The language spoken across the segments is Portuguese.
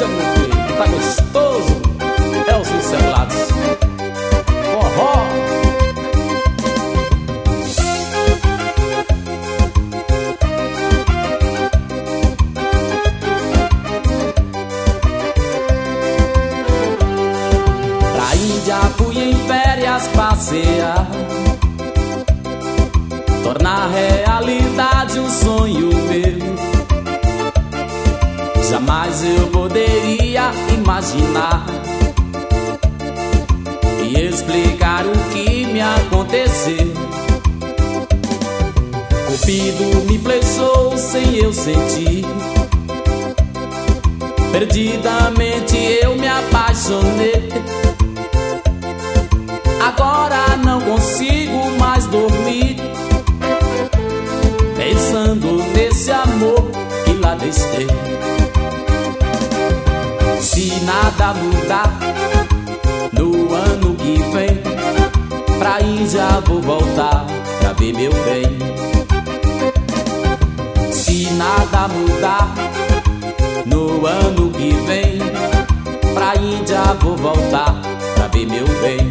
meu filho, tá gostoso. É os encelados. Forró. Pra Índia fui em férias passear, tornar realidade um sonho meu. Jamais eu poderia imaginar e explicar o que me aconteceu. Cupido me flechou sem eu sentir, perdidamente eu me apaixonei. Agora não consigo mais dormir, pensando nesse amor que lá deixei. Se nada mudar, no ano que vem, pra Índia vou voltar pra ver meu bem. Se nada mudar, no ano que vem, pra Índia vou voltar pra ver meu bem.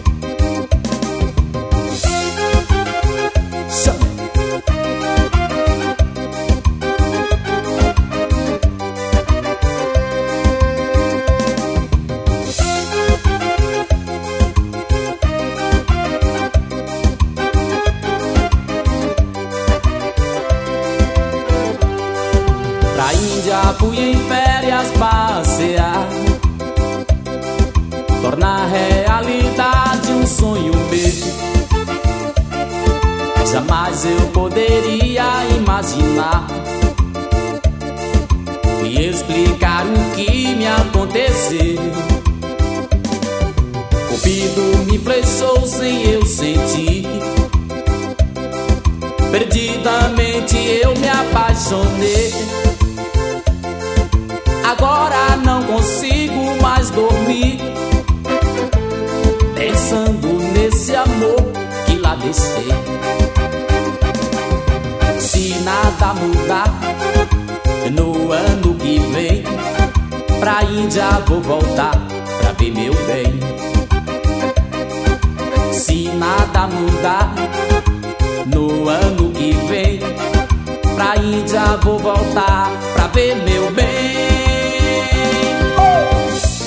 Pra Índia fui em férias passear, tornar realidade um sonho meu. Jamais eu poderia imaginar e explicar o que me aconteceu. Cupido me flechou sem eu sentir, perdidamente eu me apaixonei. Agora não consigo mais dormir, pensando nesse amor que lá deixei. Se nada mudar, no ano que vem, pra Índia vou voltar pra ver meu bem. Se nada mudar, no ano que vem, pra Índia vou voltar pra ver meu bem.